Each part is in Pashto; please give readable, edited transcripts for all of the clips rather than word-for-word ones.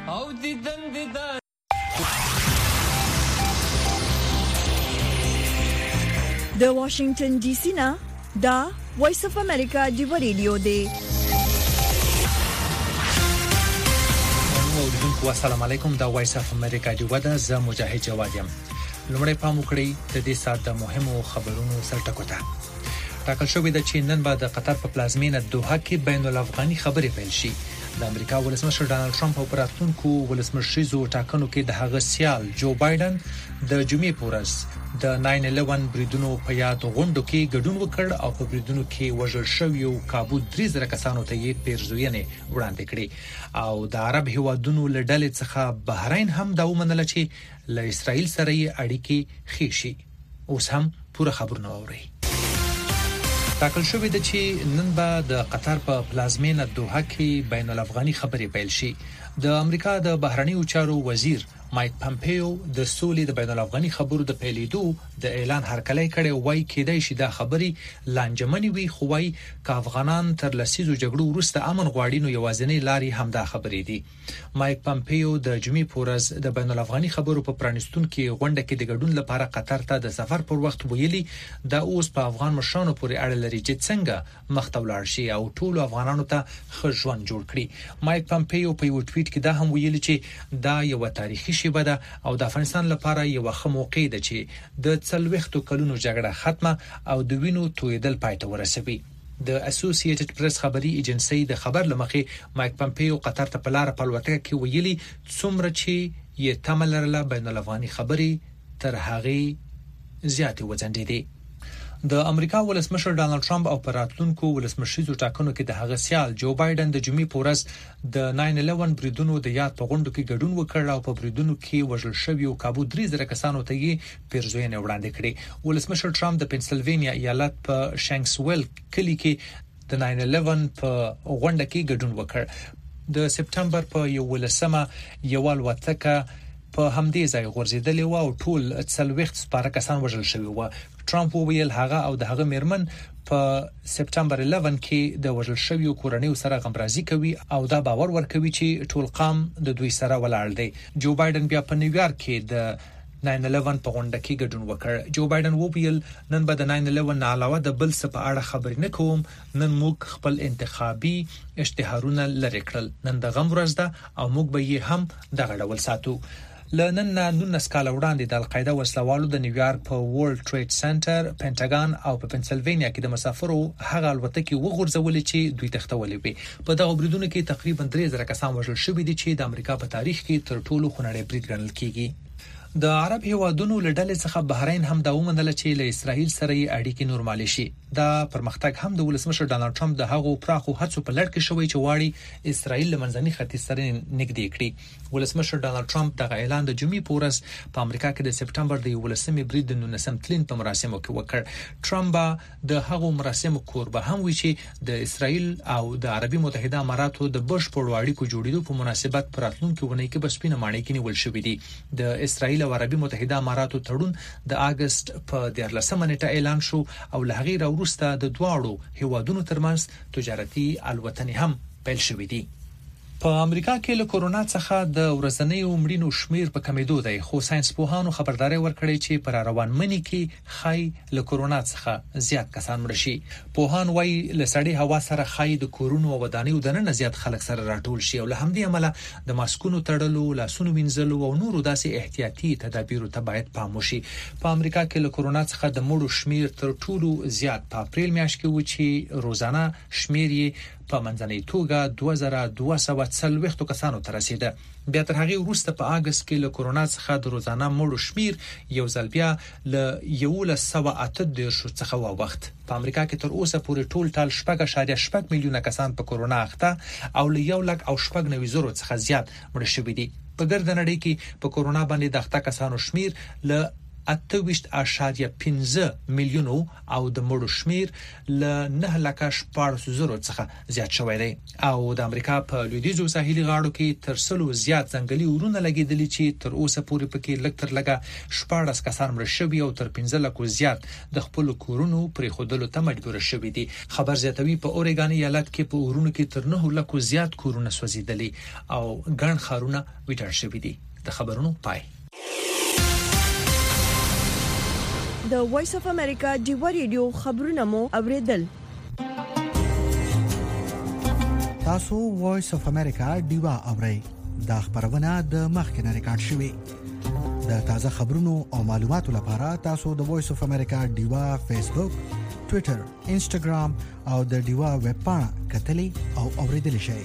او دیدن دیدن د واشنگټن ډي سي نه دا وایس اف امریکا دی ریډیو دی. السلام علیکم، دا وایس اف امریکا دی ودا ز مجاهد جواد یم. لمړی پام وکړئ د دې سات د مهمو خبرونو سرټکو ته. ټاکل شوې ده چې نن بعد د قطر په پلازمینه دوحه کې بین الافغاني خبرې پیل شي. د امریکا ولسمشر ډانلډ ټرمپ او پراتونکو ولسمشریزو ټاکنو کې د هغه سیال جو بایدن د جمعې پورز د 9/11 بریدونو په یاد غونډو کې ګډون وکړ او په بریدونو کې وژل شویو کابو 3000 کسانو ته یې پیرزوینې وړاندې کړې او د عرب هیوادونو له ډلې څخه بحرین هم دا ومنله چې له اسرائیل سره یې اړیکې ښې شي. اوس هم پوره خبرونه اورئ. ټاکل شوې ده چې نن به د قطر په پلازمینه دوحه کې بین الافغاني خبرې پیل شي. د امریکا د بهرنیو چارو وزیر مایک پامپیو د سولې د بین الافغاني خبرو د پیلېدو د اعلان هرکلی کړي، وایي کېدای شي دا خبرې لانجمنې وي، خو وایي ک افغانان تر لسیزو جګړو وروسته امن غواړي نو یوازینۍ لارې همدا خبرې دي. مایک پامپیو د جمعې پورز د بین الافغاني خبرو په پرانستون کې غونډه کې د ګډون لپاره قطر ته د سفر پر وخت ویلي دا اوس په افغان مشرانو پورې اړه لري چې څنګه مخته ولاړ شي او ټول افغانانو ته ښه ژوند جوړ کړي. مایک پامپیو په یو ټویټ کې دا هم ویلي چې دا یو تاریخي شیبه ده او د افغانستان لپاره یو ښه موقع ده چې د 40 کلونو جګړه ختمه او د وینو تویدل پای ته ورسوي. د اسوسییټډ پریس خبري ایجنسی د خبر لمخې مایک پامپیو قطر ته په لار په الوتکه کې ویلي څومره چې یې تمل لرله بین الافغاني خبري تر هغه زیاتې وځنډېدې. د امریکا ولسمشر ډانلډ ټرمپ او پراتلونکو ولسمشریزو ټاکنو کې د هغه سیال جو بایدن د جمعې پورز د 9/11 بریدونو د یاد په غونډو کې ګډون وکړ او په بریدونو کې وژل شویو کابو 3000 کسانو ته یې پیرزوینې وړاندې کړې. ولسمشر ټرمپ د پنسلوانیا ایالت په شانکسویل کلی کې د 9/11 په غونډه کې ګډون وکړ. د سپټمبر په 11مه یو الوتکه په همدې ځای غورځیدلې و او ټول 40 سپاره کسان وژل شوي و. ټرمپ وویل هغه او د هغه میرمن په سپټمبر 11 کې د وژل شویو کورنیو سره غمرازي کوي او دا باور ورکوي چې ټول قام د دوی سره ولاړ دی. جو بایدن بیا په نیویارک کې د 9/11 په غونډه کې ګډون وکړ. جو بایدن وویل نن به د 9/11 نه علاوه د بل څه په اړه خبرې نه کوم. نن موږ خپل انتخابي اشتهارونه لري کړل. نن د غم ورځ ده او موږ به یې هم دغه ډول ساتو. لنن 19 کال وړاندې د القاعده وسلوالو د نیویارک په ورلد ټریډ سنټر، پینټاګان او په پنسلوانیا کې د مسافرو هغه الوتکې وغورځولې چې دوی تختولې وي. په دغه بریدونو کې تقریبا 3000 کسان وژل شوي دي چې د امریکا په تاریخ کې تر ټولو خونړی برید ګڼل کیږي. د عرب هیوادونو له ډلې څخه بحرین هم دا ومنله چې له اسرائیل سره یې اړیکې نورمالي شي. دا پرمختګ هم د ولسمشر ډانلډ ټرمپ د هغو پراخو هڅو په لړ کې شوی چې واړي اسرائیل له منځني ختیځ سره نږدې کړي. ولسمشر ډانلډ ټرمپ دغه اعلان د جمعې پورز په امریکا کې د سپټمبر د 11مې برید د 19 تلین په مراسمو کې وکړ. ټرمپ د هغو مراسمو کوربه هم وی چې د اسرائیل او د عربي متحده اماراتو د بشپړ اړیکو جوړېدو په مناسبت پراتلونکو ونې کې بسپینه ماڼۍ کې نیول شوې دي. د اسرائیل او عربي متحده اماراتو تړون د اگست په 14 نیټه اعلان شو او له هغې وروسته د دواړو هیوادونو ترمنځ تجارتي الوتنې هم پیل شوې دي. په امریکا کې له کورونا څخه د ورځنیو مړینو شمیر په کمیدو دی، خو ساينس پوهانو خبرداري ورکړې چې پر روان منی کې خای له کورونا څخه زیات کسان مړ شي. پوهان وايي له سړې هوا سره خای د کورونو او ودانیو دننه زیات خلک سره راټول شي او له همدې عمله د ماسکونو تړلو، لاسونو وینځلو او نورو داسې احتیاطي تدابیرو ته باید پام وشي. په امریکا کې له کورونا څخه د مړو شمیر تر ټولو زیات په اپریل میاشت کې و چې روزانه شمیر یې په منځنۍ توګه 2240 کسانو ته رسیده. بیا تر هغه وروسته په اگست کې له کورونا څخه د روزانه مړو شمیر یو ځل بیا له 1108 څخه واوښت. په امریکا کې تر اوسه پورې ټول ټال 6.8 میلیونه کسان په کورونا اخته او له 1,90,000 څخه زیات مړ شوي دي. په ګرد نړۍ کې په کورونا باندې د اخته کسانو شمیر له 28.15 میلیونو او د مړو شمیر ل 9,14,000 څخه زیات شوی دی او د امریکا په لویدیځو ساحلي غاړو کې تر 100 زیات ځنګلي ورونه لګیدلي چې تر اوسه پورې پکې لږ تر لږه 14 کسان مړ شوي او تر 15 لکو زیات د خپل کورونو پرې خودلو ته مجبور شوي دي. خبر زیاتوي په اوريګان ایالت کې په ورونو کې تر 9 لکو زیات کورونه سوځیدلي او ګڼ خارونه ویټل شوي دي. د خبرونو پای. د وایس اف امریکا ډیوا ریډیو خبرونه مو اوریدل. تاسو وایس اف امریکا ډیوا اورئ. دا خبرونه د مخکنه ریکارډ شوې. د تازه خبرونو او معلوماتو لپاره تاسو د وایس اف امریکا ډیوا فیسبوک، ټوئیټر، انسټاګرام او د ډیوا ویب پاڼه کتلی او اوریدل شئ.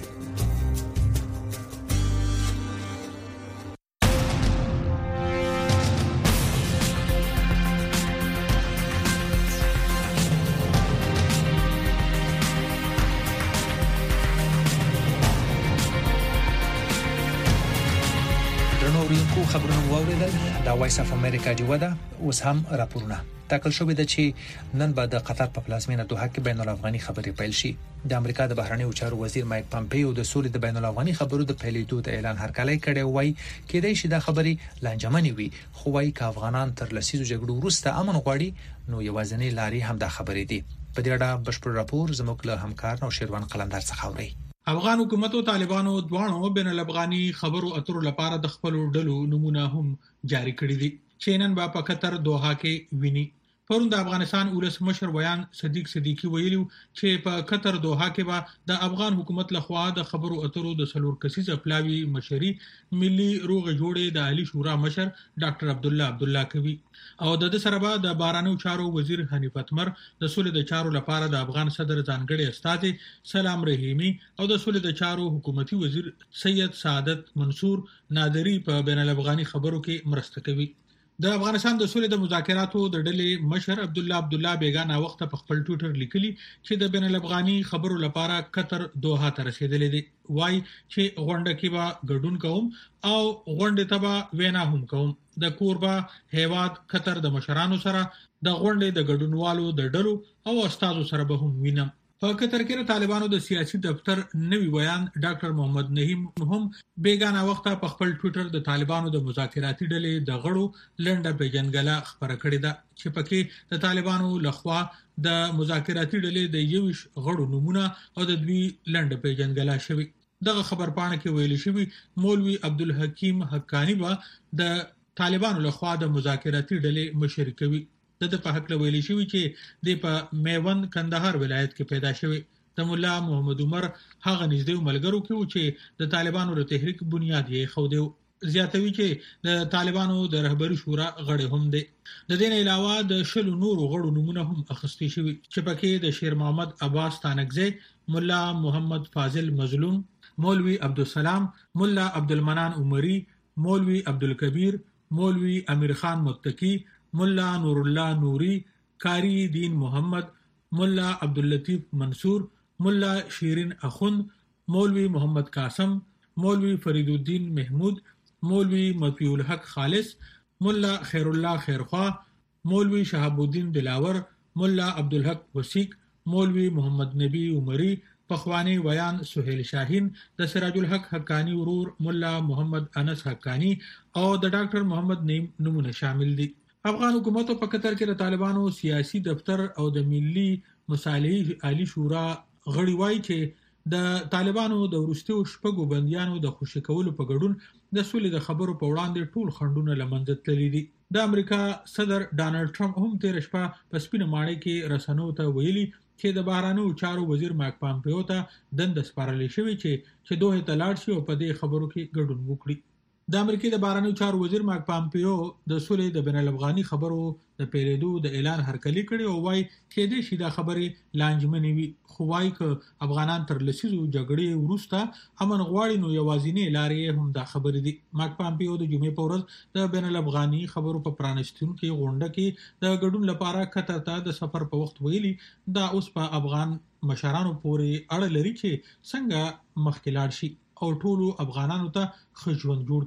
خبرونه واوریدل. دا وایس اف امریکا دی ودا اوس هم راپورونه تاکل شوې ده چې نن بعد د قطر په پلازمینه دوحه کې بین الافغاني خبرې پیل شي. د امریکا د بهرنیو چارو وزیر مایک پامپیو د سولې د بین الافغاني خبرو د پیلېدو د اعلان هرکلی کړی وای کېدای شي دا خبرې لانجمنې وي خو وايي ک افغانان تر لسیزو جګړو وروسته امن غواړي نو یوازینی لاري هم دا خبرې دي. په دې اړه بشپړ راپور زموږ له همکار نو شیروان قلندر څخه اوري. افغان حکومت او طالبانو دوانو بین الافغاني خبرو اترو لپاره د خپل ډلو نمونه هم جاری کړی دي چې نن په قطر دوحه کې ویني. پرون د افغانستان ولس مشر ویان صدیق صدیقی ویلو چې په قطر دوحه کې به د افغان حکومت لخوا د خبرو اترو د سلور کسیز پلاوی مشري ملي روغ جوړې د عالی شورا مشر ډاکټر عبدالله کوي او د سره به د بارانو چارو وزیر حنیف اتمر د سولې د چارو لپاره د افغان صدر ځانګړي استاد سلام رحیمی او د سولې د چارو حکومتي وزیر سید سعادت منصور نادری په بین الافغاني خبرو کې مرسته کوي. د افغانستان د سولې د مذاکراتو د ډلې مشر عبدالله بیگانه وخت په خپل ټوئیټر لیکلي چې د بین الافغاني خبرو لپاره قطر دوحه ته رسیدلې دي. وای چې غونډه کې به ګډون کوم او غونډه ته به وینا هم کوم. د کوربه هیواد قطر د مشرانو سره د غونډې د ګډونوالو د ډلو او استادو سره به هم وینم. په قطر کې د طالبانو د سیاسي دفتر نوی بیان ډاکټر محمد نهیم هم بیگانه وخت په خپل ټوئیټر د طالبانو د مذاکراتي ډلې د غړو لنډه پیژنګله خبره کړې ده چې پکې د طالبانو لخوا د مذاکراتي ډلې د 21 غړو نمونه او د دوی لنډه پیژنګله شوی. دغه خبر پاڼه کې ویل شوی مولوی عبدالحکیم حقانی با د طالبانو لخوا د مذاکراتي ډلې مشر کوي. د په حق ویل شوی چې د په میوند کندهار ولایت کې پیدا شوی. د مولا محمد عمر هغه نږدې ملګرو کې چې د طالبانو د تحریک بنیاد یې خو دی. زیاتوي چې د طالبانو د رهبری شورا غړي هم دي. د دې علاوه د شلو نورو غړو نمونه هم اخیستي شوی چې پکې د شیر محمد عباس تانکزی، مولا محمد فاضل مظلوم، مولوی عبدالسلام، مولا عبدالمنان عمری، مولوی عبدالکبیر، مولوی امیر خان متقی، مولا نور الله نوری، قاری دین محمد، مولا عبداللطیف منصور، مولا شیرین اخوند، مولوی محمد قاسم، مولوی فرید الدین محمود، مولوی مطیع الحق خالص، مولا خیر الله خیرخوا، مولوی شهاب الدین دلاور، مولا عبدالحق وسیق، مولوی محمد نبی عمری، پخوانی ویان سہیل شاهین، د سراج الحق حقانی ورور مولا محمد انس حقانی او د ډاکټر محمد نعیم نمونه شامل دي. افغان حکومت په قطر کې د طالبانو سیاسي دفتر او د ملي مصالحې عالی شورا غړي وایي چې د طالبانو د ورستیو شپږو بنديانو د خوشی کولو په ګډون د سولې د خبرو په وړاندې ټول خنډونه لمنځه تللي دي. د امریکا صدر ډانلډ ټرمپ هم تیر شپه په سپینه ماڼۍ کې رسنیو ته ویلي چې د بهرنیو چارو وزیر مایک پامپیو ته دند سپارل شوی چې دوه ته لاړ شي او په دې خبرو کې ګډون وکړي. د امریکای د بهرنیو چارو وزیر مایک پامپیو د سولې د بین الافغاني خبرو د پیلېدو د اعلان هرکلی کړی او وايي چې د شیدا خبرې لانجمنې وي خو وايي ک افغانان تر لسیزو جګړې وروسته امن غواړي نو یوازینی لارې هم دا خبرې دي. مایک پامپیو د جمعې په ورځ د بین الافغاني خبرو په پرانیستونکو غونډه کې د ګډون لپاره قطر ته د سفر په وخت ویلي دا اوس په افغان مشرانو پورې اړه لري چې څنګه مخکې لاړ شي او ټولو افغانانو ته ښه ژوند جوړ کړي.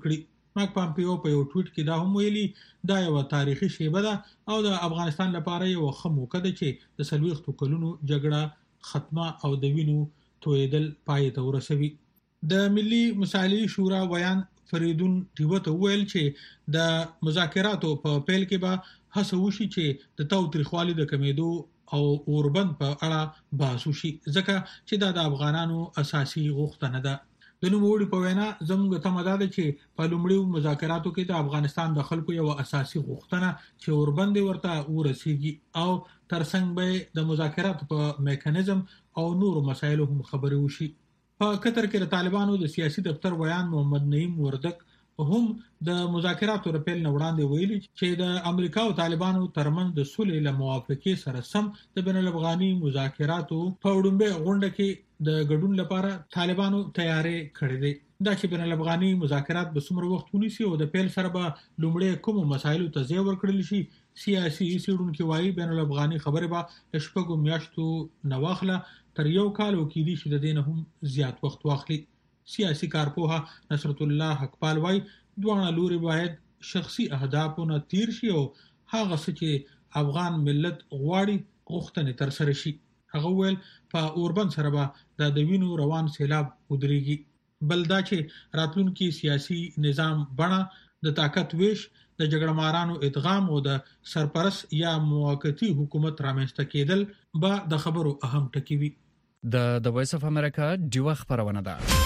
مارک پامپیو په یو ټویټ کې دا هم ویلي دا یو تاریخي شیبه ده او د افغانستان لپاره یو ښه موقع ده چې د 40 کلونو جګړه ختمه او د وینو تویدل پای ته ورسوي. د ملي مصالحې شورا ویان فریدون ټیوته ویل چې د مذاکراتو په پیل کې به هڅه وشي چې د تاوتریخوالي د کمیدو او اوربند په اړه بحث وشي ځکه چې دا د افغانانو اساسي غوښتنه ده. د نوموړي په وینا زموږ تمه ده چې په لومړیو مذاکراتو کې د افغانستان د خلکو یو اساسي غوښتنه چې اوربند ورته ورسیږي او ترڅنګ به د مذاکراتو په میکانیزم او نورو مسایلو هم خبرې وشي. په قطر کې د طالبانو د سیاسي دفتر ویان محمد نعیم وردک هم د مذاکراتو رپیل نه وړاندې ویلي چې د امریکا او طالبانو ترمنځ د صلح له موافقې سره سم د بین الافغاني مذاکراتو په وړاندې غونډه کې د ګډون لپاره طالبانو تیاری کړې دي. دا چې بین الافغاني مذاکرات به څومره وخت ونیسي او د پیل سره به لومړی کوم مسایلو ته ځای ورکړل شي. سیاسي سیډونکو وايي بین الافغاني خبره به شپږو میاشتو نه واخله تر یو کال او کې دي چې د دین هم زیات وخت واخلي. سیاسي کارپوها نصرت الله حقپال وايي دوه لوري باید شخصي اهدافونه تیر شي او هغه څه چې افغان ملت غواړي غوښتنې تر سره شي. هغه ویل په اوربند سره به د وینو روان سیلاب ودرېږي. بل دا چې راتلونکي سیاسي نظام بڼه د طاقت ویش د جګړه مارانو ادغام او د سرپرست یا موقتی حکومت رامنځته کېدل به د خبرو اهم ټکی وي. د وایس اف امریکا ډیوه خبرونه ده.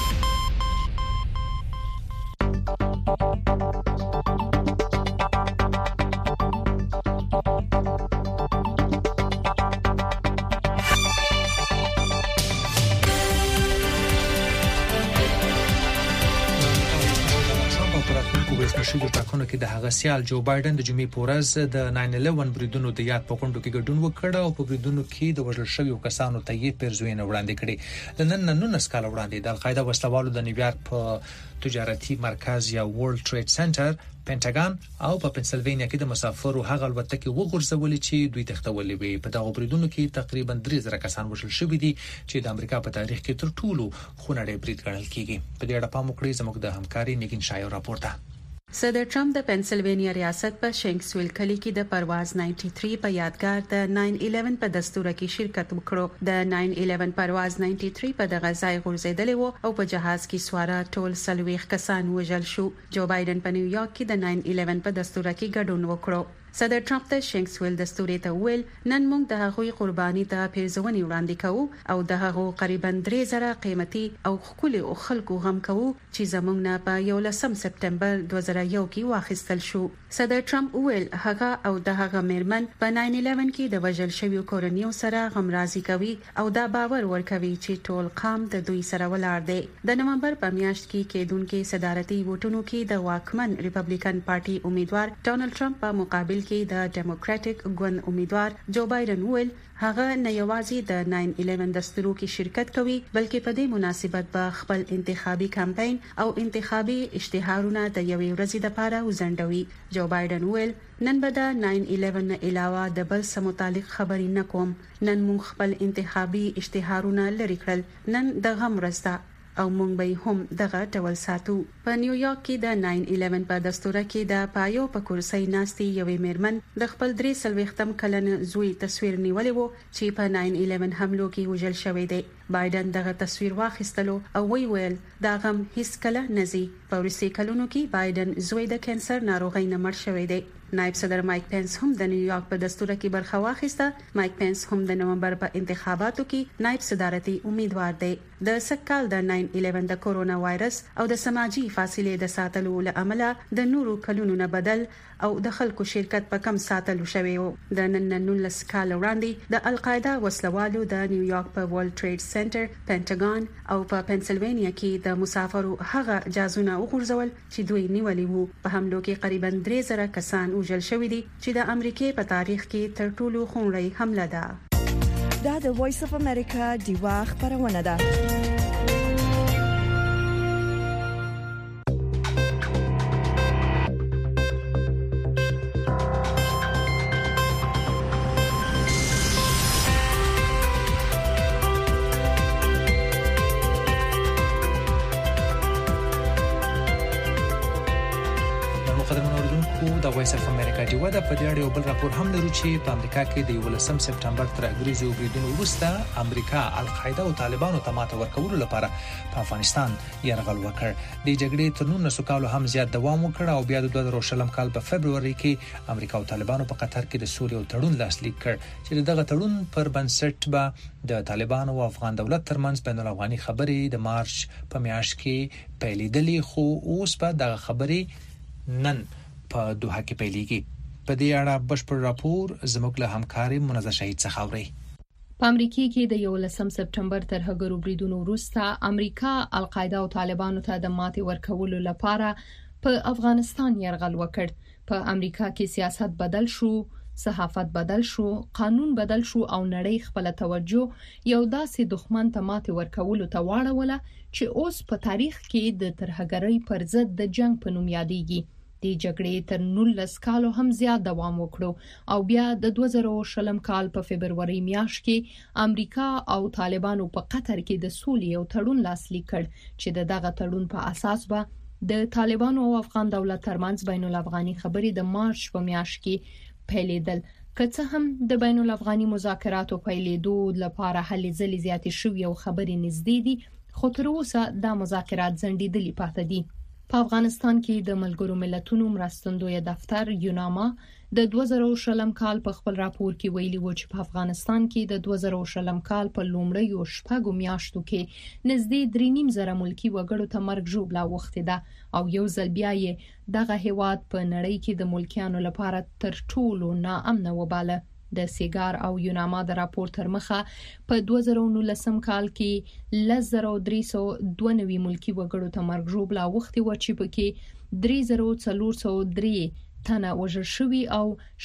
شوی ټاکنو کې د هغه سیال جو بایدن د جمعې په ورځ د 9/11 بریدونو د یاد په غونډو کې ګډون وکړ او په بریدونو کې د وژل شویو کسانو ته یې پیرزوینه وړاندې کړې. د نن 19 کال وړاندې د القاعده وسلوالو د نیویارک په تجارتي مرکز یا ورلد ټریډ سنټر، پینټاګان او په پنسلوانیا کې د مسافرو هغه الوتکې وغورځولې چې دوی تختولې وي. په دغه بریدونو کې تقریبا 3000 کسان وژل شوي دي چې د امریکا په تاریخ کې تر ټولو خونړی برید ګڼل کیږي. په دې اړه پام وکړئ زموږ د همکاري نیګین شایو راپورته. صدر ټرمپ د پنسلوانیا ریاست په شینکسویل کلی کې د پرواز 93 په یادګار د 9/11 په دستور کې شرکت وکړو. د 9/11 پرواز 93 په دغه ځای غورځیدلی و او په جهاز کې سواره ټول 40 کسان وژل شو. جو بایدن په نیویارک کې د 9/11 په دستور کې ګډون وکړو. صدر ټرمپ د شینکسویل دستوري ته ویل نن موږ د هغوی قرباني ته پیرزونی وړاندې کوو او د هغو قریبا 3000 قیمتي او خولي او خلکو غم کوو چې زموږ نه په 11 سپتمبر 2001 کې واخیستل شو. صدر ټرمپ ویل هغه او د هغه میرمن په 9/11 کې د وژل شویو کورنیو سره غمرازي کوي او دا باور ورکوي چې ټول قام د دوی سره ولاړ دی. د نومبر په میاشت کې کېدونکو صدارتي ووټونو کې د واکمن ریپبلیکن پارټي امیدوار ډونالد ټرمپ په مقابل کې د ډیموکراټک ګوند امیدوار جو بایدن ویل هغه نه یوازې د 9/11 دستورو کې شرکت کوي بلکې په دې مناسبت به خپل انتخابي کمپاین او انتخابي اشتهارونه د یوې ورځې لپاره وزندوي. جو بایدن ویل نن به د 9/11 نه علاوه د بل څه متعلق خبرې نه کوم. نن موږ خپل انتخابي اشتهارونه لري کړل. نن د غم ورځ ده او مونږ به هم دغه ډول ساتو. په نیویارک کې د 9/11 په دستور کې د پایو په کرسۍ ناستي یوې میرمن د خپل 43 کلن زوی تصویر نیولې وو چې په 9/11 حملو کې وژل شوی دی. بایدن دغه تصویر واخیستلو او ویل دا غم هیڅ کله نزي. په ورسې کلونو کې بایدن زوی د کانسر ناروغۍ نه مړ شوی دی. نائب صدر مایک پینس هم د نیویارک په دستور کې برخه واخیسته. مایک پینس هم د نومبر په انتخاباتو کې نائب صدارتي امیدوار دی. د سکهال د 9/11 د کورونا وایرس او د سماجی فاصله د ساتلو لامل د نورو کلونو نه بدل او د خلکو شرکت په کم ساتلو شوی وو. د نن 19 کال وړاندې د القاعده وسلوالو د نیویارک په ورلد ټریډ سنټر، پینټاګان او په پنسلوانیا کې د مسافرو هغه جازونه وغورځول چې دوی نیولي وو. په حملو کې قریبا 3000 کسان وژل شوي دي چې د امریکای په تاریخ کې تر ټولو خونړی حمله ده. دا د وایس اف امریکا ډیوه خبرونه ده. قدرمن اوریدونکو د وایس اف امریکا ډیوا د پدیړ یو بل راپور هم لرو چې په امریکا کې د 11 سپټمبر تر اګریزو بریدونو وروسته امریکا القاعده او طالبانو ته ماته ورکولو لپاره په افغانستان یرغل وکړ. د جګړې تر 19 کالو هم زیات دوام وکړ او بیا د 2020 کال په فبرवरी کې امریکا او طالبانو په قطر کې د سولې او تړون لاسلیک کړ چې دغه تړون پر بنسټ به د طالبانو او افغان دولت ترمنځ بین الافغاني خبرې د مارچ په میاشت کې پیلېدلې، خو اوس په دغه خبرې نن په دوحه کې پیلېږي. په دې اړه بشپړ راپور زموږ له همکاري منزه شهید څخه اوري. په امریکا کې د 11 سپټمبر تر هغو بریدونو وروسته امریکا القاعده او طالبانو ته د ماتې ورکولو لپاره په افغانستان یرغل وکړ. په امریکا کې سیاست بدل شو، صحافت بدل شو، قانون بدل شو او نړۍ خپل توجه یو داسې دښمن ته ماتې ورکولو ته واړوله چې اوس په تاریخ کې د ترهګرۍ پر ضد د جنگ په نوم یادېږي. د جګړې تر 19 کالو هم زیات دوام وکړو او بیا د 2020 کال په فبرवरी میاشت کې امریکا او طالبانو په قطر کې د سولې او تړون لاسلیک کړ چې دغه تړون په اساس به د طالبانو او افغان دولت ترمنځ بین الافغاني خبرې د مارچ په میاشت کې پیلېدل. که څه هم د بین الافغاني مذاکراتو پیلېدو لپاره هلې ځلې زیاتې شوې او خبرې نږدې دي، خو تر اوسه دا مذاکرات ځنډېدلي پاتې دي. په افغانستان کې د ملګرو ملتونو مرستندوی دفتر یوناما د 2020 کال په خپل راپور کې ویلي و چې په افغانستان کې د 2020 کال په لومړیو شپږو میاشتو کې نږدې 3.5 ملکی وګړو ته مرګ ژوبله وخته ده او یو ځل بیا یې دغه هیواد په نړۍ کې د ملکیانو لپاره تر ټولو ناامن وباله. د سیګار او یوناما د راپور تر مخه په 2019 کال کې 1392 ملکی وګړو ته مرګ ژوبله وخته و چې پکې 3403 تنه وژل شوي او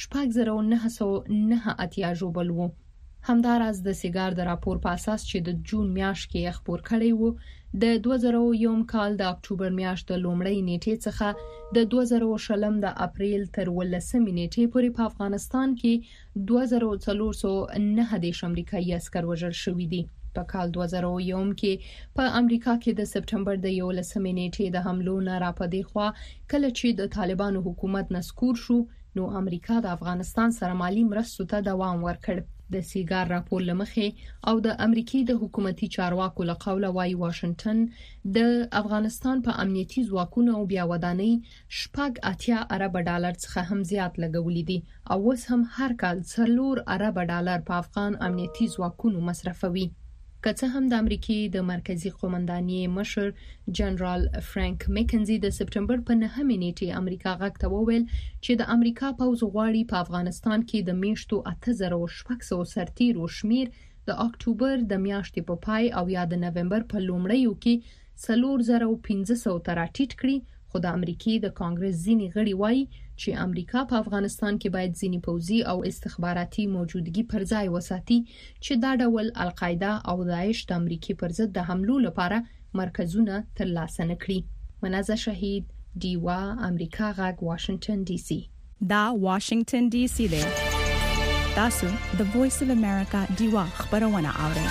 4909 ژوبل وو. همداراز د سیګار د راپور په اساس چې د جون میاشت کې خبر کړی وو، د 2001 کال د اکتوبر میاشت د لومړۍ نیټې څخه د 2020 د اپریل تر 18 نیټې پورې په افغانستان کې 2409 امریکایي عسكر وژل شوي دي. په کال 2001 کې په امریکا کې د سپټمبر د 11 نیټې د حملو نه راپدې خوا کله چې د طالبانو حکومت نسکور شو، نو امریکا د افغانستان سره مالی مرستو ته دوام ورکړ. د سیګار راپور لمخې او د امریکای د حکومتي چارواکو له قوله وايي واشنگټن د افغانستان په امنیتي ځواکونو او بیا ودانۍ 80 ارب ډالر څخه هم زیات لګولې دي او اوس هم هر کال 4 ارب ډالر په افغان امنیتي ځواکونو مصرفوي. که څه هم د امریکای د مرکزی قومندانۍ مشر جنرال فرانک میکنزي د سپټمبر په 9 نیټه امریکا غږ ته وویل چې د امریکا پوځ غواړي په افغانستان کې د میاشتو 8600 سرتیرو شمیر د اکتوبر د میاشتې په پای او یا د نومبر په لومړیو کې 4500 ته راټیټ کړي. خو د امریکای د کانګرس ځینې غړي وایي چې امریکا په افغانستان کې باید ځینې پوځي او استخباراتي موجودګي پر ځای وساتي چې دا ډول القاعده او داعش د امریکای پر ضد د حملو لپاره مرکزونه ترلاسه نکړي. منزه شهید، ډیوا امریکا غږ، واشنگټن ډي سي. دا واشنگټن ډي سي دی. تاسو د وایس اف امریکا ډیوا خبرونه اورئ.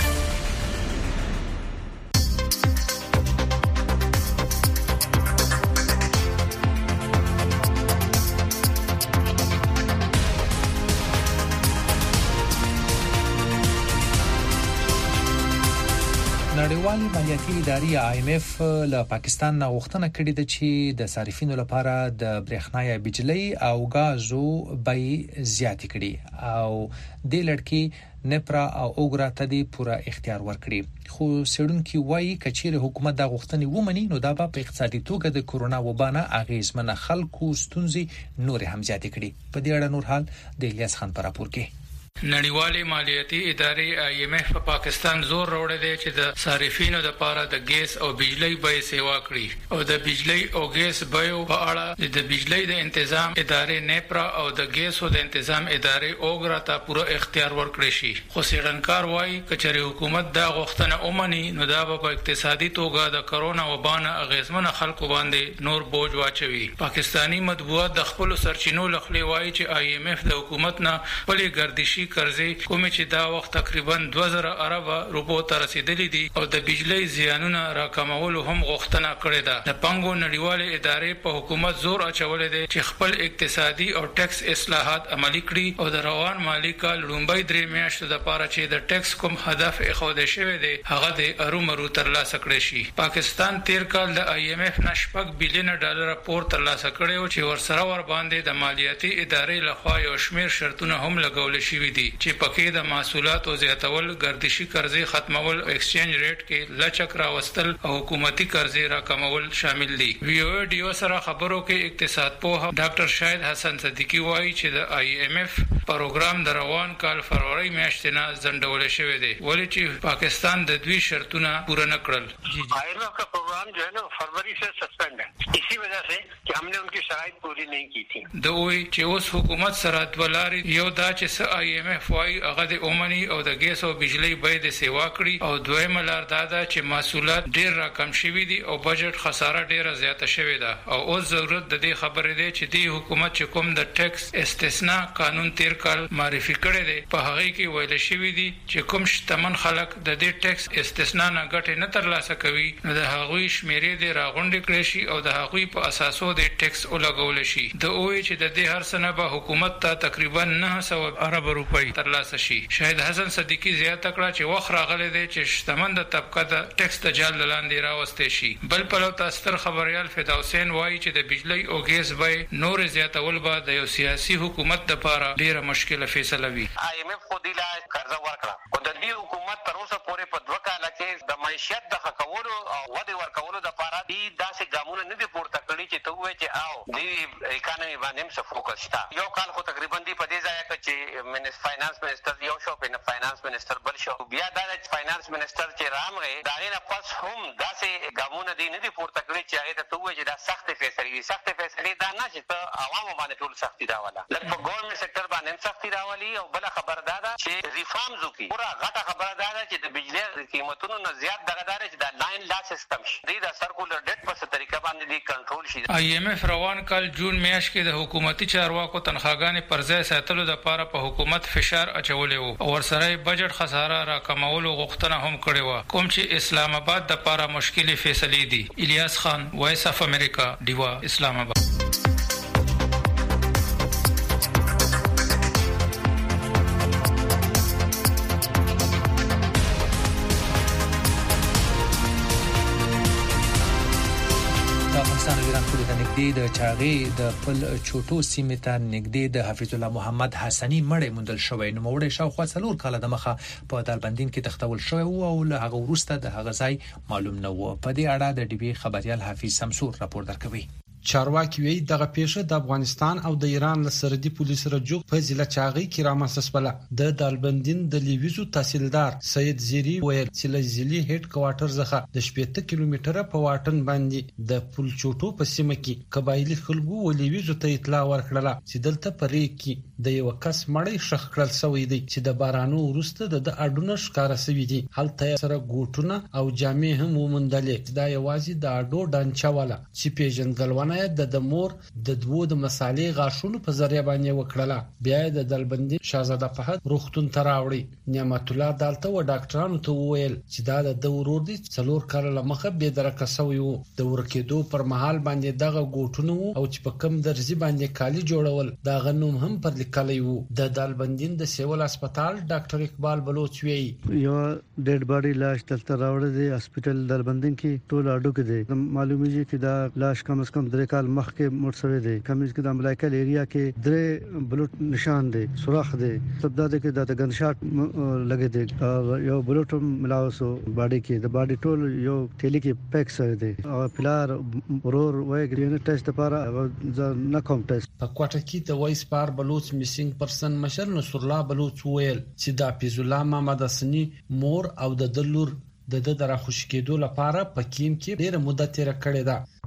نړیوال مالیاتي ادارې IMF له پاکستان نه غوښتنه کړې ده چې د صارفینو لپاره د برېښنا یا بجلی او غازو بیې زیاتې کړي او د لړکی نپرا او اوګرا ته د پوره اختیار ورکړي. خو سړونکو وایي کچېره حکومت د غوښتنې ومني نو دا په اقتصادي توګه د کورونا وبا نه اغیزمنه خلکو ستونزې نور هم زیاتې کړي. په دې اړه نور حال د الیاس خان پر راپور کې. نړیوالې مالیاتي ادارې IMF په پاکستان زور راوړی دی چې د صارفینو لپاره د ګیس او بجلی بیې سیوا کړي او د بجلی او ګیس بیو په اړه د بجلی د تنظیم ادارې نیپرا او د ګیسو د تنظیم ادارې اوګرا ته پوره اختیار ورکړي شي. خو سیډنکار وایي کچېره حکومت دا غوښتنه ومني نو دا په اقتصادي توګه د کرونا وبا نه اغیزمنه خلکو باندې نور بوج واچوي. پاکستانی مطبوعات د خپل سرچینو لخوا وایي چې IMF د حکومت نه پلي ګردشي قرضې کومې چې دا وخت تقریبا 2000 ارب روپو ته رسیدلې دي او د بجلی زیانونه راکمولو هم غوښتنه کړې ده. د پنګو نړیوالې ادارې په حکومت زور اچولې دي چې خپل اقتصادي او ټیکس اصلاحات عملي کړي او د روان مالی کال لومړی 3 میاشتو د پاره چې د ټیکس کوم هدف اخوده شوی دی هغه د ارومرو ترلاسه کړی شي. پاکستان تیر کال د IMF نشپک بلین ډالر پور ترلاسه کړی چې ورسره ور باندې د مالیاتي ادارې لخوا یو شمیر شرطونه هم لګول شوی دي چې پکې د محصولاتو زیاتول، گردشي قرضې ختمول، ایکسچینج ریټ کې لچک راوستل او حکومتي قرضې راکمول شامل دي. ویو ډیو سره خبرو کې اقتصاد پوه ډاکټر شاهد حسن صدیقی وایي چې د IMF پروګرام د روان کال فروری میاشتې نه ځنډول شوی دی ولې چې پاکستان د دوی شرطونه پوره نه کړل. IMF کا پروگرام جو ہے نا फरवरी से सस्पेंड है इसी वजह से कि हमने उनकी शराइत पूरी नहीं की थी. دوی چې اوس حکومت سره دولاري یو دا چې IMF وايي هغه د اومني او د ګیس او بجلی بیه د سیوا کړی او دویم لار دا ده چې محصولات ډیر راکم شوي دي او بجټ خساره ډیره زیاته شوې ده او اوس ضرورت د دې خبرې ده چې د حکومت چې کوم د ټیکس استثناء قانون تیر کال معرفي کړی دی په هغه کې ویل شوی دی چې کوم شتمن خلک د دې ټیکس استثناء نه ګټه نه ترلاسه کوي نو د هغوی شمیرې د راغونډې کړي شي او د هغوی په اساسو د ټیکس ولګول شي. د اوې چې د دې هر سنه به حکومت ته تقریبا 900 ارب روپۍ ترلاسه شي. شاهد حسن صدیقی زیاته کړه چې وخت راغلی دی چې شتمن د طبقه د ټیکس ته جال لاندې راوستي شي. بل په لور ستر خبريال فدا حسین وایي چې د بجلی او ګیس بیه نور زیاتول به د یو سیاسي حکومت لپاره ډیره مشکله فیصله وي. IMF خو دی لا قرض ورکړه او د دې حکومت تر اوسه پورې په 2 کال کې د معیشت د خکولو او ودې ورکولو لپاره دی داسې ګامونه نه دي پورته کړی چې ته وایې چې دی اکانومي باندې هم څه فوکس شته. یو کال خو تقریبا دی په دې ځای کې چې فاینانس منسٹر یو شو په فاینانس منسٹر بل شو بیا د فاینانس منسٹر چې رامغه دا نه پس هم داسې ګامونه دی نه دي پورته کړی چې هغه ته وایي چې دا سخت فیصله دي. سخت فیصله دا نه چې ته عوامو باندې ټول سختي راولا لکه په ګورنمنت سېکټر باندې سختي راولي او بل خبر دا ده چې ریفارمز وکړي. پورا غټه خبره دا ده چې د بجلی قیمتونو نه زیات دغه دار چې دا لاین لا سیستم شي دا سرکولر ډیټ په څه طریقه باندې دی کنټرول شي. IMF روان کال جون میاشت کې د حکومتي چارواکو تنخواګانې پر ځای ساتلو لپاره په حکومت فشار اچولې وو او ورسره بجټ خساره راکمولو غوښتنه هم کړې و کوم چې اسلام آباد د لپاره مشکل فیصلې دي. الیاس خان، وایس اف امریکا، دیوا، اسلام آباد. د چاغې د خپل چوټو سیمه ته نږدې د حفیظ الله محمد حسنی مړی موندل شوی نو مړی شاوخوا 4 کاله د مخه په دالبندین کې تختول شوی او له هغه وروسته د هغه ځای معلوم نه و. په دې اړه د ډیبي خبريال حفیظ شمسور راپور درکوي. چارواکي وی دغه پیښه د افغانستان او د ایران له سرحدي پولیس سره جوړ په ضلع چاغي کې رامنځته د دالبندین د لیویزو تحصیلدار سید زیری ویل چې له ضلعي هډ کوارټر څخه د 70 کیلومتره په واټن باندې د پل چوټو په سیمه کې قبایلی خلکو ولیویزو ته اطلاع ورکړه چې دلته پرې کې د یو کس مړی شخ کړل شوی دی چې د بارانو وروسته د اډونه ښکارا شوی دی. هلته سره ګوټونه او جامې هم ومندلې. دا یوازې د اډو ډانچا والا چې پیژندګلوان د مور د دوو د مصالې غاښونو په ذریعہ باندې وکړه. بیا د دالبندین شاهزاده فهد روغتون ته راوړي. نعمت الله دالته و ډاکټرانو ته وویل چې دا د ورور دي 4 کاله مخه به درکه سوی وو. د ورکېدو پر مهال باندې دغه ګوټونه او چې په کم درځي باندې کالی جوړول دا غنوم هم پر لیکلای وو. د دالبندین د سیول هسپتال ډاکټر اقبال بلوچ وی یو ډیډ باډي لاش دلته راوړل دي هسپتال دالبندین کې ټول اډو کې دي. معلومیږي چې دا لاش کم از کم 3 کال مخکې مرسوي دي. کمیز کې د امریکا ایریا کې 3 بلوټ نشان دي سوراخ دي تبداد کې د گن شاټ لګې دي یو بلوټ ملاوسو باډي کې د باډي ټول یو ټیلی کې پیک سوی دي او فلار ورور وای ګرین ټیسټ لپاره نه کوم ټیسټ. په کوټه کې د وایس پار بلوچ میسینګ پرسن مشر نصر الله بلوچ ویل چې د حفیظ الله محمد حسنی مور او د دلور د راخوش کېدو لپاره په کیم کې ډېر مدت تیر کړی ده.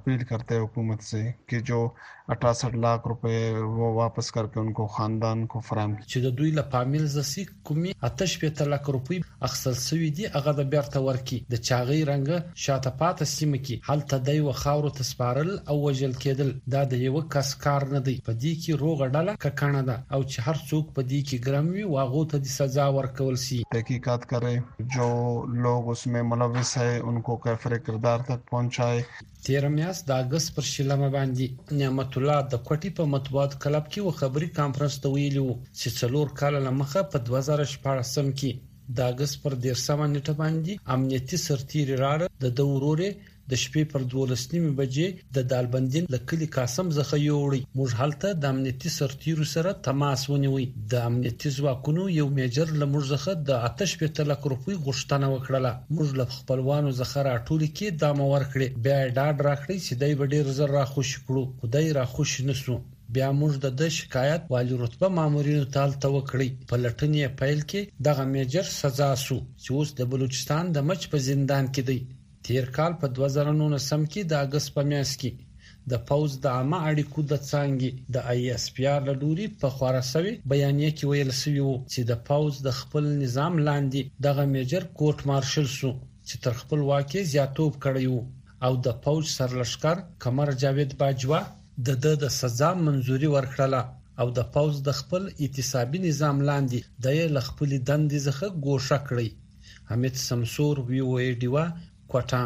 अपील करते हैं हुकूमत से कि जो 68 लाख रुपए वो वापस करके उनको खानदान को फराहम چې د دوی له پامیل زسي کومي 88 لک روپۍ اخصل سوي دي هغه د بیرته ورکی د چاغي رنګ شاته پات سیمه کې هلته د یو خاورو تسپارل او وجل کېدل دا د یو کس کار نه دی په دې کې روغ ډله ککانه ده او چې هر څوک په دې کې ګرام وي واغو ته د سزا ورکول شي تحقیقات کرے جو لوگ اس میں ملوث ہے ان کو کیفر کردار تک پہنچائے 13 میاشت د اگست پر شلمه باندې نعمت الله د کوټي په مطبوعات کلب کې و خبري کانفرنس ته ویلو چې څلور کال لمخه په 2014 کې د اگست پر 13 نیټه باندې امنیتي سرتیری راړه د دورورې د شپې پر 12 بجې د دالبندین لکلي قاسم زخه یوړي موږ هلته د امنیتي سرتیرو سره تماس ونیوي د امنیتي ځواکونو یو میجر لمر زخه د 88 لک روپۍ غوښتنه وکړه موږ له خپلوانو زخه راټول کې د مور کړې بیا ډاډ راکړي چې دای وړي زر را خوش کړو خدای را خوش نسو بیا موږ د شکایت والی رتبه مامورینو تال ته وکړي په لټنې پیل کې دغه میجر سزا سو چې اوس د بلوچستان د مچ په زندان کې دی تیر کال په 2019 کې د اگست په میاشت کې د پوز د عامه اړیکو د څنګه د آی اس پی آر لوري په خوراسوي بیانیه کې ویل شوی وو چې د پوز د خپل نظام لاندې دغه میجر کوټ مارشل سو چې تر خپل واکې زیاتوب کړی وو او د پوز سرلشکر قمر جاوید باجوا د سزا منزوري ورکړه او د پوز د خپل اعتصابي نظام لاندې د خپل دندې څخه ګوښه کړی حمید سمسور وی او ای ډیوا کوټا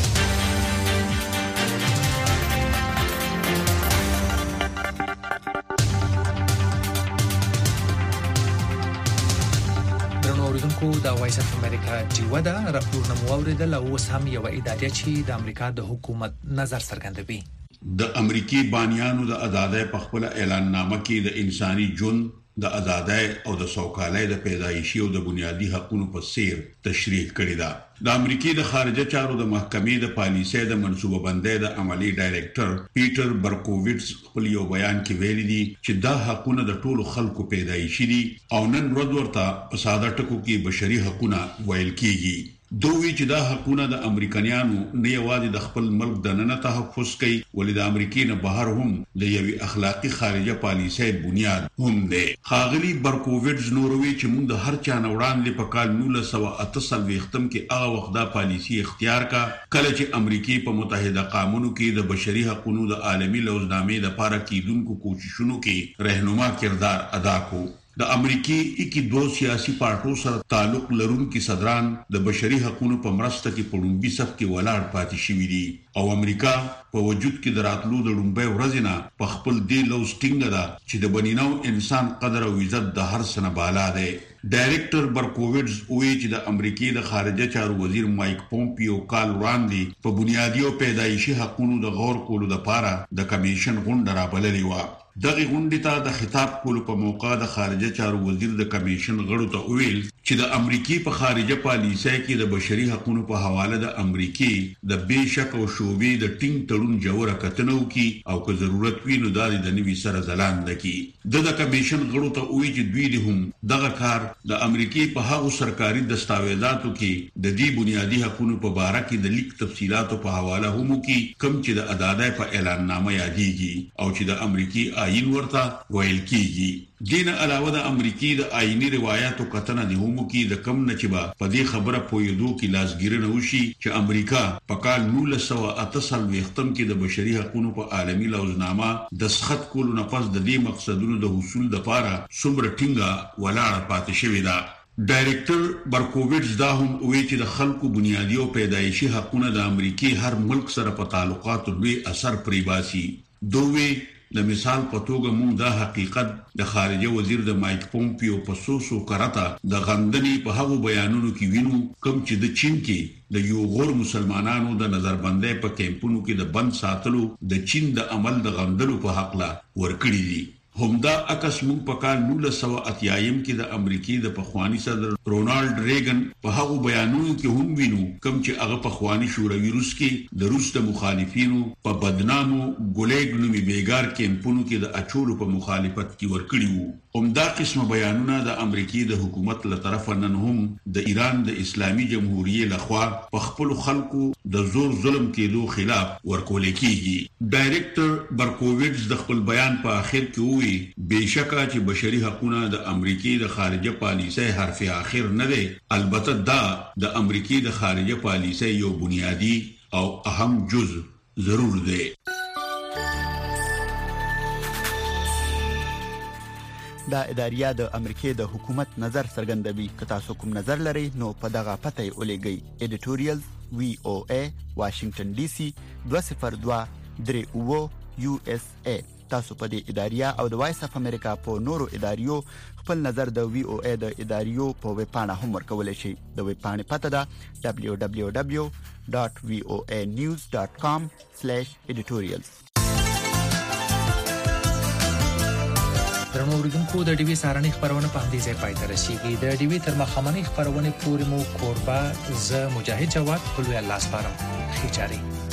اوریدونکو د وایس اف امریکا ډیوا دا راپور نمو اوریدل او اوس هم یو ادارې چې د امریکا د حکومت نظر څرګندوي د امریکای بانیانو د ازادۍ په خپل اعلان نامه کې د انساني ژوند د ازادۍ او د سوکالۍ د پیدایشي او د بنیادی حقوقو په څیر تشریح کړی دا د امریکای د خارجه چارو د محکمې د پالیسۍ د منصوبه بندۍ د عملی ډایریکټر پیټر برکوویټس خپل یو بیان کې ویلي دي چې دا حقوقونه د ټولو خلکو پیدایشي دي او نن ورځ ورته په ساده ټکو کې بشري حقوقونه ویل کیږي دوی چې دا حقوقونه د امریکایانو نه یوازې د خپل ملک د نن تحفظ کوي ولې د امریکای نه بهر هم د یوې اخلاقی خارجه پالیسۍ بنیاد هم دی خاغلی برکوویټز نوروي چې موږ د هر چا نه وړاندې په کال 1998 کې هغه وخت دا پالیسي اختیار کا کله چې امریکای په متحده قومونو کې د بشري حقوقو د عالمي لوزنامې لپاره کیدونکو کوششونو کې رهنما کردار ادا کو د امریکای کې دوه سیاسي پارټو سره تعلق لرونکي صدران د بشري حقوقو په مرسته کې په لومبي صف کې ولاړ پاتې شوي دي او امریکا په وجود کې دراتلو د لومبي ورځنه په خپل دی لوز ټینګ ده چې د بنینو انسان قدر او عزت د هر سنه بالا ده ډایریکټر برکوویټز وایي چې د امریکای د خارجه چارو وزیر مایک پومپیو کال وړاندې په بنیادی او پیدایشي حقوقو د غور کولو لپاره د کمیشن غونډه رابللې و دغه غونډې ته د خطاب کولو په موقع د خارجه چارو وزیر د کمیشن غړو ته ویل چې د امریکای په خارجه پالیسۍ کې د بشري حقوقو په حواله د امریکای د بشک او شوبې د ټینګ تړون جوړه کتنو کې او که ضرورت وي نو د نوي سره ځلاند کی د کمیشن غړو ته ویل چې دوی د هم دغه کار د امریکای په هغو سرکاري دستاویزاتو کې د دې بنیادی حقوقو په اړه کې د لیک تفصيلاتو په حواله هم کې کم چې د ازادۍ په اعلان نامه یادېږي او چې د امریکای آئین ورته ویل کیږي دین علاوه د امریکای د آئینی روایتو کتنه د همو کې د کم نه چې په دې خبره پویدو کې لاسګیرنه وشي چې امریکا په کال 1998 کې د بشري حقوقو په عالمي لوزنامه د سخت کولو نه پس د دې مقصدونو د حصول لپاره څومره ټینګه ولاړ پاتې شوې ده ډایریکټر برکوویټز دا هم وایي چې د خلکو بنیادی او پیدایشي حقوقونه د امریکای هر ملک سره په تعلقاتو لوی اثر پرې باسي دوی د مثال په توګه موږ دا حقیقت د خارجه وزیر د مایک پومپیو په سوسو کرتا د غندنې په هغو بیانونو کې وینو کوم چې د چین کې د یو غور مسلمانانو د نظربندۍ په کیمپونو کې د بند ساتلو د چین د عمل د غندلو په حق لا ورکړي دي همدا عکس موږ په کال 1980 کې د امریکای د پخوانی صدر رونالد ریګن په هغو بیانونو کې هم وینو کوم چې هغه پخوانی شوروي روس کې د روس د مخالفینو په بدنامو ګولېګ نومي بیګار کیمپونو کې د اچولو په مخالفت کې ورکړي وو همدا قسم بیانونه د امریکای د حکومت له طرفه نن هم د ایران د اسلامي جمهوریت لخوا په خپل خلکو د زور ظلم کېدو خلاف ورکول کیږي. ډایریکټر برکوویچ د خپل بیان په اخر کې وی بهشکه چې بشري حقوقونه د امریکای د خارجه پالیسۍ حرف اخر نه دی، البته دا د امریکای د خارجه پالیسۍ یو بنیادی او اهم جزء ضرور دی. دا اداریه د امریکای د حکومت نظر څرګندوي. که تاسو کوم نظر لرئ نو په دغه پته یې ولېږئ. editorials VOA Washington DC 20238 USA. تاسو په دې اداریه او د وایس اف امریکا په نورو اداریو خپل نظر د VOA د اداریو په ویب پاڼه هم ورکولی شئ. د ویب پاڼې پته ده www.voanews.com/editorials. درنو اوریدونکو د ډیوی سارنې خبرونه په همدې ځای پای ته رسیږي. د ډیوی تر مخامنۍ خبرونه پورې مو کوربه ز مجاهد جواد په لوی الله سپارم. خیر چاري.